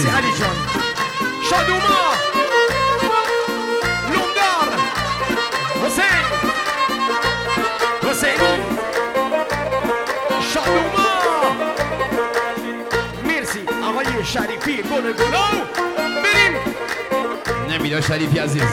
مرسی علی جان شادوما لومدار حسینی شادوما مرسی آقای شریفی گل گلو بریم نمیده شریفی عزیز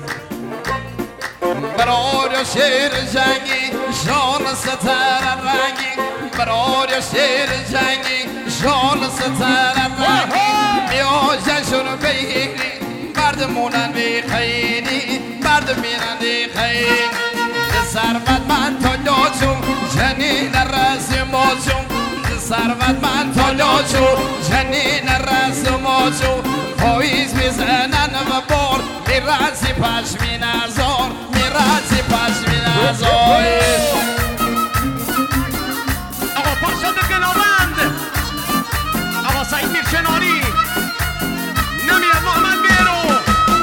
برای شیر جنگی شان ستر رنگی برای شیر جنگی شان ستر رنگی بیا جشن بگیری مردمونن بخیری مرد میرن خیلی ثروت من تا لاجو جنین رسماجو ثروت من تا لاجو جنین رسماجو پاییز میزنن و بار میرزی پشمین ازار میرزی پشمین ازار آقا پاشد گلاوند آقا سعید میرچنانی نمیاد محمد بیرو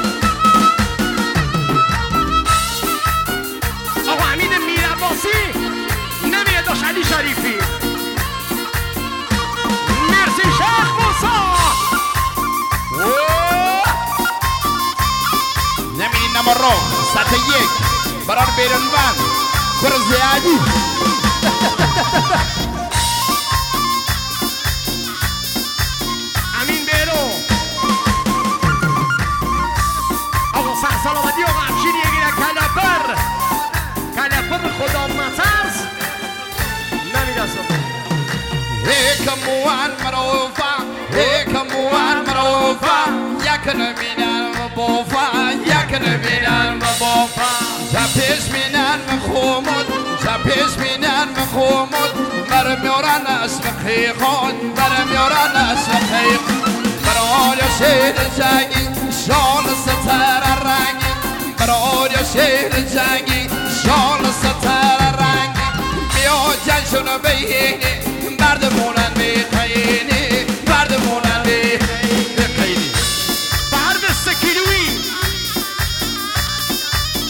آقا امین میرعباسی نمیاد داشت علی شریفی مرسی شیخ موسا نمیدین نمارو سطح یک برار بیرون بند برز علی امین بیرو آقا سر سلامتی آقا افشین یگیره کلپر خدا مترس نمیدستم هيكموان مروفا هيكموان مروفا يكن من المبوفا يكن من المبوفا جابيش من المخومد جابيش من المخومد مرميوران اسمخي خون مرميوران اسمخي برول شير جاي شون ستر الرنگي برول شير جاي شون ستر الرنگي بيو جنشون بيهيني مردمون